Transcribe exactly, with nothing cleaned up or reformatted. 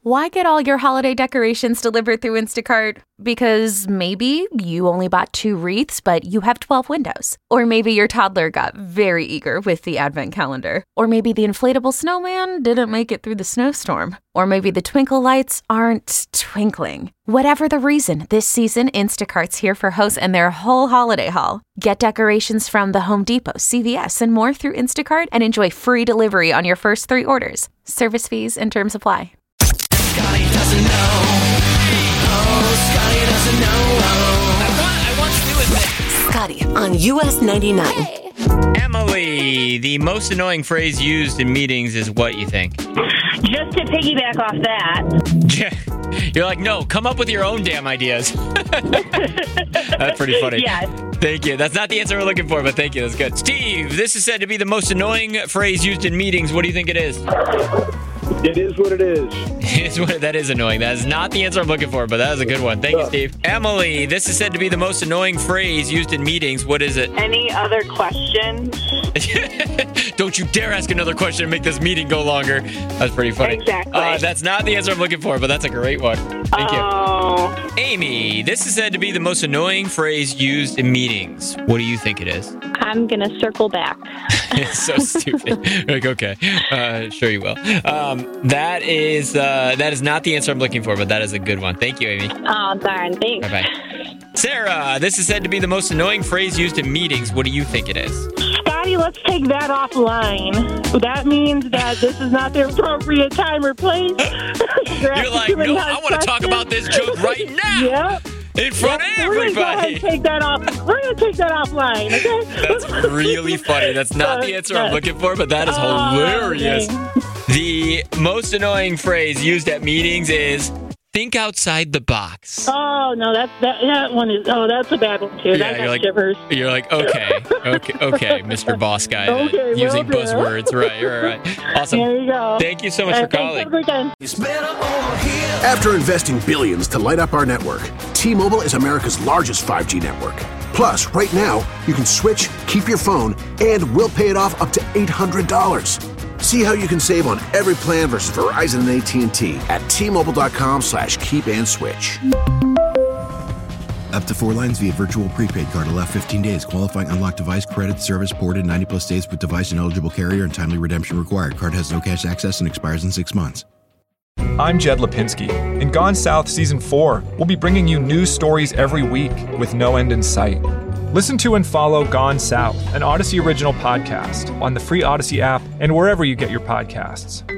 Why get all your holiday decorations delivered through Instacart? Because maybe you only bought two wreaths, but you have twelve windows. Or maybe your toddler got very eager with the advent calendar. Or maybe the inflatable snowman didn't make it through the snowstorm. Or maybe the twinkle lights aren't twinkling. Whatever the reason, this season, Instacart's here for hosts and their whole holiday haul. Get decorations from the Home Depot, C V S, and more through Instacart and enjoy free delivery on your first three orders. Service fees and terms apply. Scotty doesn't know. Oh, Scotty doesn't know. Oh. I want, I want to do it. Scotty on U S ninety-nine. Hey. Emily, the most annoying phrase used in meetings is what you think? Just to piggyback off that. You're like, no, come up with your own damn ideas. That's pretty funny. Yes. Thank you. That's not the answer we're looking for, but thank you. That's good. Steve, this is said to be the most annoying phrase used in meetings. What do you think it is? It is what it is. It's what, that is annoying. That is not the answer I'm looking for, but that is a good one. Thank you, Steve. Emily, this is said to be the most annoying phrase used in meetings. What is it? Any other questions? Don't you dare ask another question and make this meeting go longer. That's pretty funny. Exactly. Uh, that's not the answer I'm looking for, but that's a great one. Thank oh. you. Amy, this is said to be the most annoying phrase used in meetings. What do you think it is? I'm going to circle back. It's so stupid. Like, okay, uh, sure you will. Um, that is uh, that is not the answer I'm looking for, but that is a good one. Thank you, Amy. Oh, darn. Thanks. Bye-bye. Sarah, this is said to be the most annoying phrase used in meetings. What do you think it is? Scotty, let's take that offline. That means that this is not the appropriate time or place. You're, You're like, no, I want to talk about this joke right now. Yep. In front yep. of everybody. We're gonna go ahead and take that off. We're gonna take that offline, okay? That's really funny. That's not the answer I'm looking for, but that is hilarious. Oh, the most annoying phrase used at meetings is think outside the box. Oh, no, that's, that that one is, oh, that's a bad one, too. Yeah, that you're like, shivers. You're like, okay, okay, okay, Mister Boss Guy. Okay, uh, using will do. buzzwords. Right, right, right. Awesome. There you go. Thank you so much uh, for calling. After investing billions to light up our network, T-Mobile is America's largest five G network. Plus, right now, you can switch, keep your phone, and we'll pay it off up to eight hundred dollars. See how you can save on every plan versus Verizon and A T and T at T-Mobile.com slash keep and switch. Up to four lines via virtual prepaid card. Allow fifteen days. Qualifying unlocked device credit service ported ninety plus days with device and eligible carrier and timely redemption required. Card has no cash access and expires in six months. I'm Jed Lipinski. In Gone South Season four, we'll be bringing you news stories every week with no end in sight. Listen to and follow Gone South, an Odyssey original podcast on the free Odyssey app and wherever you get your podcasts.